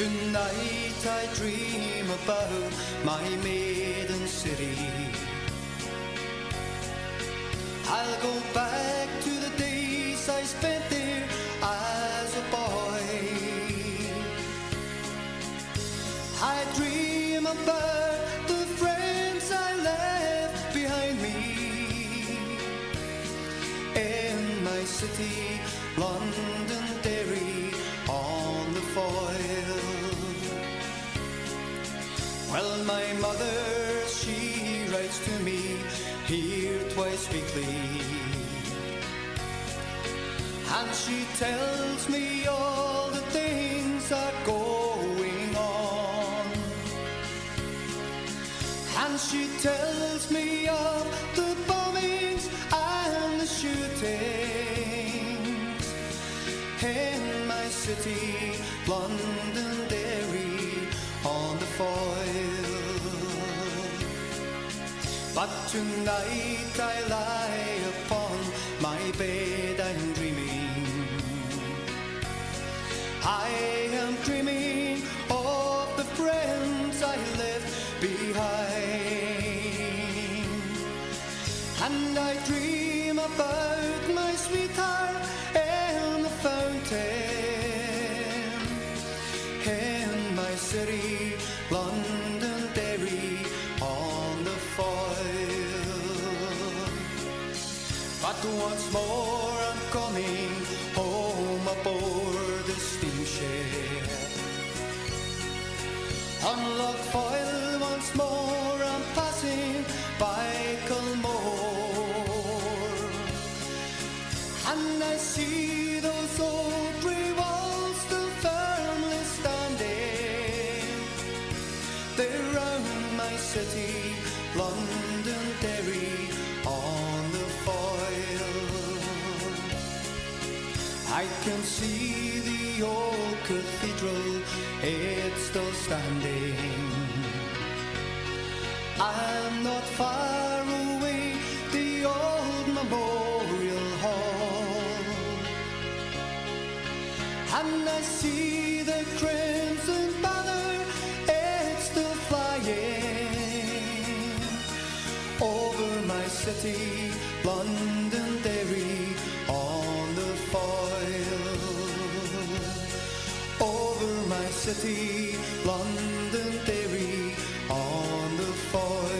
Tonight I dream about my maiden city. I'll go back to the days I spent there as a boy. I dream about the friends I left behind me in my city, Londonderry on the Foyle. Well, my mother, she writes to me here twice weekly, and she tells me all the things are going on, and she tells me of the bombings and the shootings in my city, Londonderry on the Foyle. But tonight I lie upon my bed, I'm dreaming. I am dreaming of the friends I left behind, and I dream about my sweetheart and the fountain in my city, Londonderry on the Foyle. But once more I'm coming home aboard the steamship. On Loch Foyle once more I'm passing by Culmore, and I see those old grey walls still firmly standing there round my city, Londonderry on the Foyle. I can see the old cathedral, it's still standing. I'm not far away, the old memorial hall, and I see the crimson banner, it's still flying over my city, Londonderry on the Foyle. Over my city, Londonderry on the Foyle.